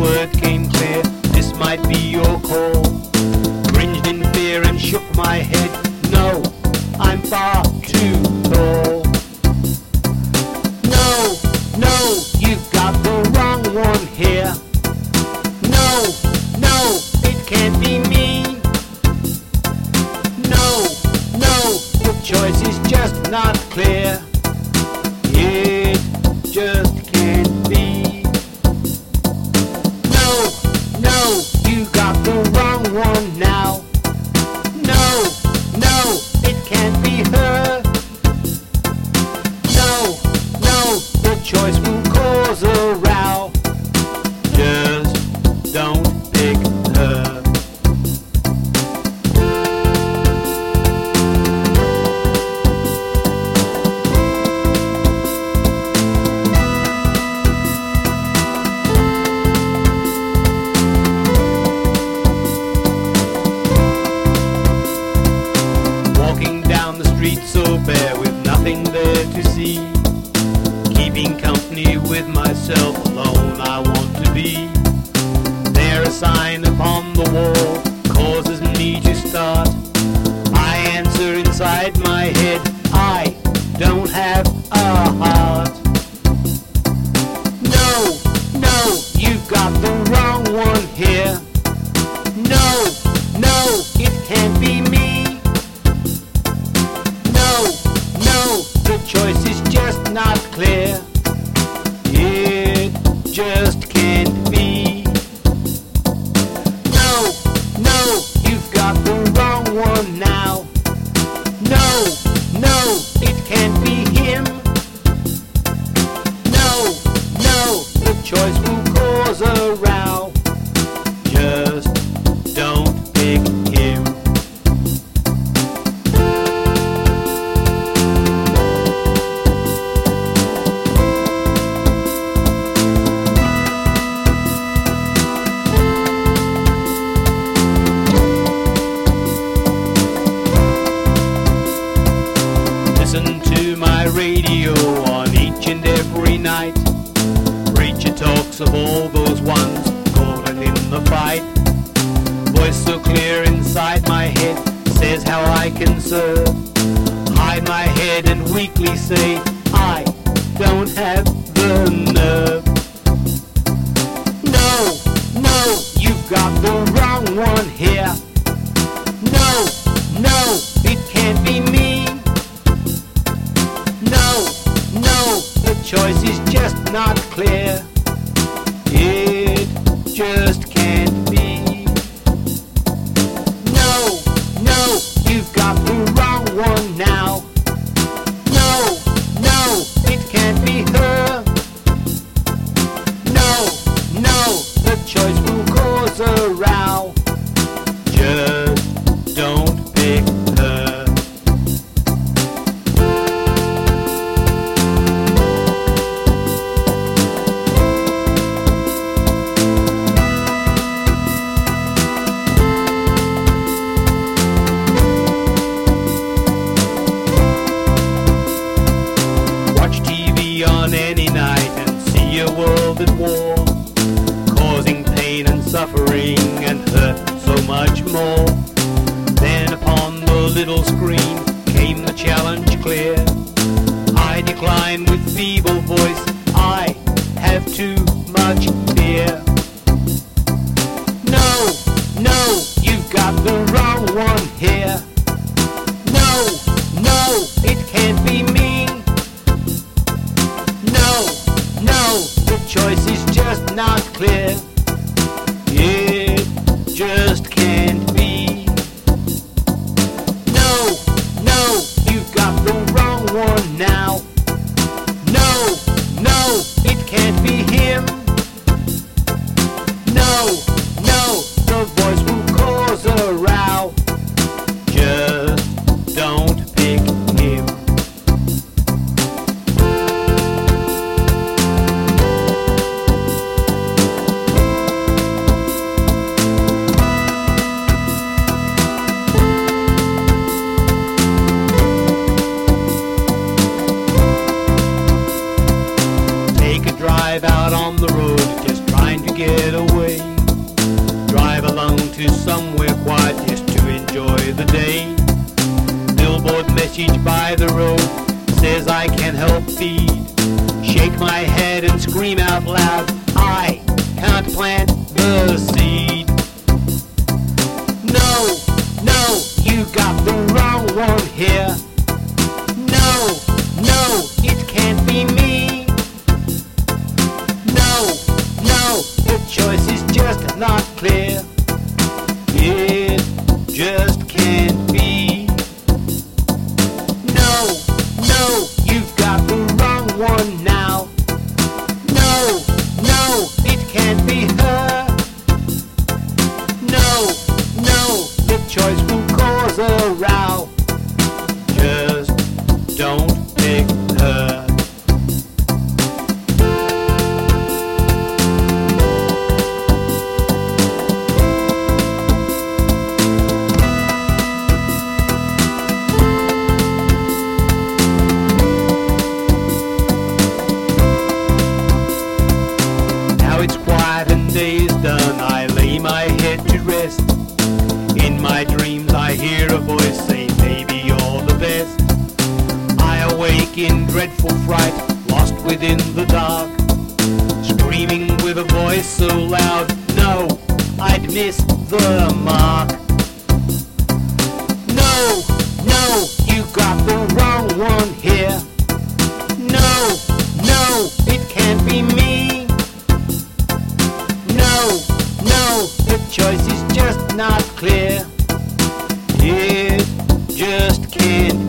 word came clear, this might be your call. Cringed in fear and shook my head, no, I'm far too tall. No, no, you've got the wrong one here. No, no, it can't be me. No, no, the choice is just not clear. It just can't be. No, no, you got the wrong one now. No, no, it can't be her. No, no, the choice will cause a row. Just don't pick her. Walking down the street so bare with nothing there to see, keeping company with myself, alone I want to be. There a sign upon the wall causes me to start. I answer inside my head, I don't have a heart. No, no, you've got the wrong one here. No, no, it can't be me. No, no, the choice is just not clear. It just can't be. No, no, you've got the wrong one now. No, no, it can't be him. No, no, the choice will cause a row. Just don't pick him. Listen to my radio on each and every night. Preacher talks of all those ones caught in the fight. Voice so clear inside my head says how I can serve. Hide my head and weakly say I don't have the nerve. No, no, you've got the wrong one here. No, no, it can't be me. No, no, the choice is just not clear. It just can't be. No, no, you've got the wrong one now. No, no, it can't be her. No, no, the choice will cause a row. Just don't pick her. Watch TV on any night and see a world at war, causing pain and suffering and hurt so much more. Then upon the little screen came the challenge clear. I decline with feeble voice, I have too much fear. No, no, you've got the wrong one here. No, no, it can't be me. No, no, the choice is just not clear. It just can't be. No, no, you've got the wrong one now. No, no, it can't be him. No, no, the voice will cause a row. Just don't pick him. drive out on the road, just trying to get away. to somewhere quiet just to enjoy the day. Billboard message by the road says I can't help feed. Shake my head and scream out loud, I can't plant the seed. No, no, you got the wrong one here. No, no, it can't be me. No, no, the choice is just not clear. It just can't be. No, no, you've got the wrong one now. No, no, it can't be her. No, no, the choice will cause a row. Just don't pick her. Now it's quiet and day is done. I lay my head to rest. In my dreams I hear a voice say, baby, you're the best. I awake in dreadful fright, lost within the dark, screaming with a voice so loud, no, I'd missed the mark. No, no, you got the wrong one here. No, no, it can't be me. No, no, the choice is just not clear. It just can't